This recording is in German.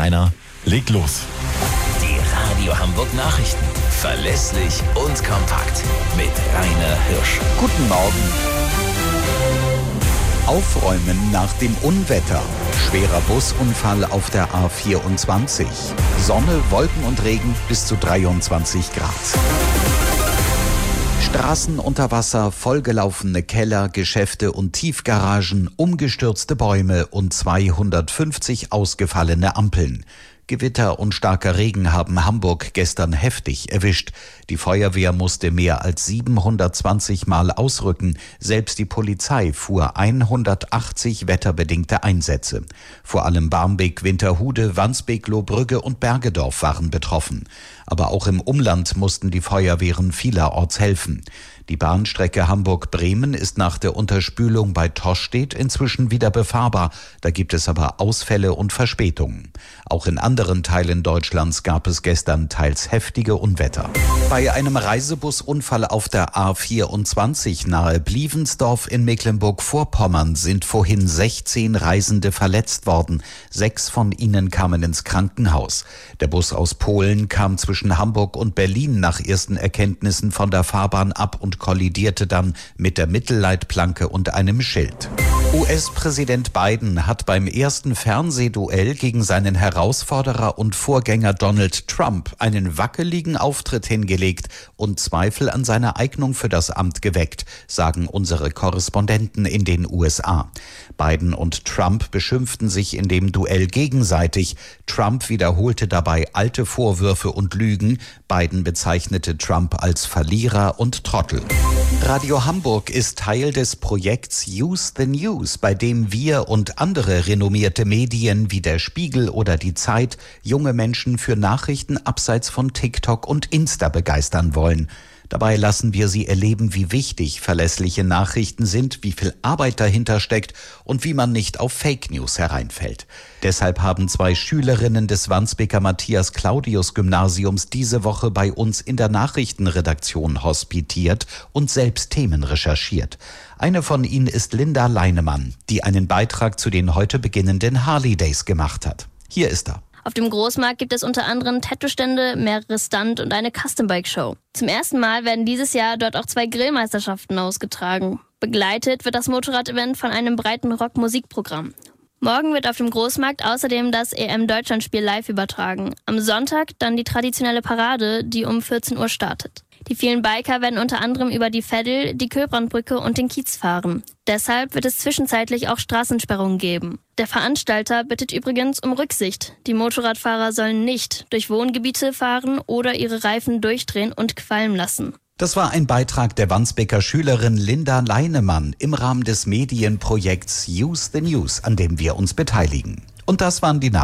Rainer, leg los. Die Radio Hamburg Nachrichten. Verlässlich und kompakt. Mit Rainer Hirsch. Guten Morgen. Aufräumen nach dem Unwetter. Schwerer Busunfall auf der A24. Sonne, Wolken und Regen bis zu 23 Grad. Straßen unter Wasser, vollgelaufene Keller, Geschäfte und Tiefgaragen, umgestürzte Bäume und 250 ausgefallene Ampeln. Gewitter und starker Regen haben Hamburg gestern heftig erwischt. Die Feuerwehr musste mehr als 720 Mal ausrücken. Selbst die Polizei fuhr 180 wetterbedingte Einsätze. Vor allem Barmbek, Winterhude, Wandsbek, Lohbrügge und Bergedorf waren betroffen. Aber auch im Umland mussten die Feuerwehren vielerorts helfen. Die Bahnstrecke Hamburg-Bremen ist nach der Unterspülung bei Toschstedt inzwischen wieder befahrbar. Da gibt es aber Ausfälle und Verspätungen. Auch in anderen Teilen Deutschlands gab es gestern teils heftige Unwetter. Bei einem Reisebusunfall auf der A24 nahe Blievensdorf in Mecklenburg-Vorpommern sind vorhin 16 Reisende verletzt worden. 6 von ihnen kamen ins Krankenhaus. Der Bus aus Polen kam zwischen Hamburg und Berlin nach ersten Erkenntnissen von der Fahrbahn ab und kollidierte dann mit der Mittelleitplanke und einem Schild. US-Präsident Biden hat beim ersten Fernsehduell gegen seinen Herausforderer und Vorgänger Donald Trump einen wackeligen Auftritt hingelegt und Zweifel an seiner Eignung für das Amt geweckt, sagen unsere Korrespondenten in den USA. Biden und Trump beschimpften sich in dem Duell gegenseitig. Trump wiederholte dabei alte Vorwürfe und Lügen. Biden bezeichnete Trump als Verlierer und Trottel. Radio Hamburg ist Teil des Projekts Use the News, bei dem wir und andere renommierte Medien wie der Spiegel oder die Zeit junge Menschen für Nachrichten abseits von TikTok und Insta begeistern wollen. Dabei lassen wir sie erleben, wie wichtig verlässliche Nachrichten sind, wie viel Arbeit dahinter steckt und wie man nicht auf Fake News hereinfällt. Deshalb haben 2 Schülerinnen des Wandsbeker Matthias-Claudius-Gymnasiums diese Woche bei uns in der Nachrichtenredaktion hospitiert und selbst Themen recherchiert. Eine von ihnen ist Linda Leinemann, die einen Beitrag zu den heute beginnenden Harley Days gemacht hat. Hier ist er. Auf dem Großmarkt gibt es unter anderem Tattoo-Stände, mehrere Stunt- und eine Custom-Bike-Show. Zum ersten Mal werden dieses Jahr dort auch 2 Grillmeisterschaften ausgetragen. Begleitet wird das Motorrad-Event von einem breiten Rock-Musikprogramm. Morgen wird auf dem Großmarkt außerdem das EM-Deutschlandspiel live übertragen. Am Sonntag dann die traditionelle Parade, die um 14 Uhr startet. Die vielen Biker werden unter anderem über die Veddel, die Köbrandbrücke und den Kiez fahren. Deshalb wird es zwischenzeitlich auch Straßensperrungen geben. Der Veranstalter bittet übrigens um Rücksicht. Die Motorradfahrer sollen nicht durch Wohngebiete fahren oder ihre Reifen durchdrehen und qualmen lassen. Das war ein Beitrag der Wandsbeker Schülerin Linda Leinemann im Rahmen des Medienprojekts Use the News, an dem wir uns beteiligen. Und das waren die